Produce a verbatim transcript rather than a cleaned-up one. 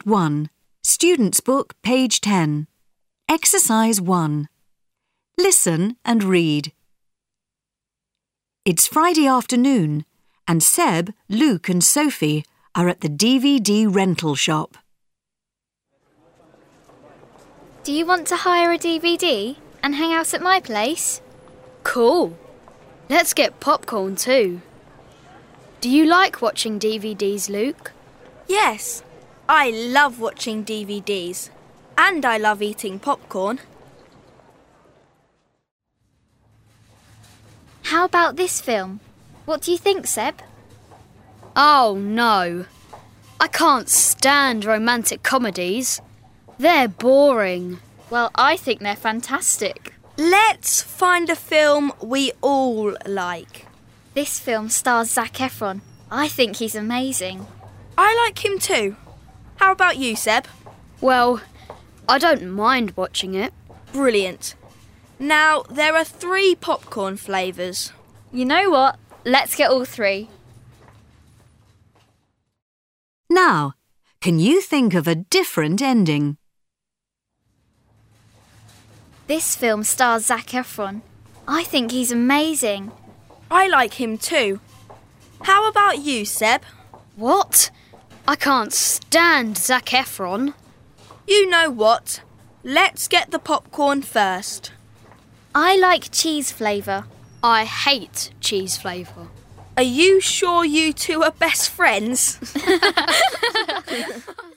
Unit one, Student's Book, page ten. Exercise one. Listen and read. It's Friday afternoon, and Seb, Luke and Sophie are at the D V D rental shop. Do you want to hire a D V D and hang out at my place? Cool. Let's get popcorn too. Do you like watching D V Ds, Luke? Yes, I love watching D V Ds. And I love eating popcorn. How about this film? What do you think, Seb? Oh, no. I can't stand romantic comedies. They're boring. Well, I think they're fantastic. Let's find a film we all like. This film stars Zac Efron. I think he's amazing. I like him too. How about you, Seb? Well, I don't mind watching it. Brilliant. Now, there are three popcorn flavours. You know what? Let's get all three. Now, can you think of a different ending? This film stars Zac Efron. I think he's amazing. I like him too. How about you, Seb? What? I can't stand Zac Efron. You know what? Let's get the popcorn first. I like cheese flavour. I hate cheese flavour. Are you sure you two are best friends?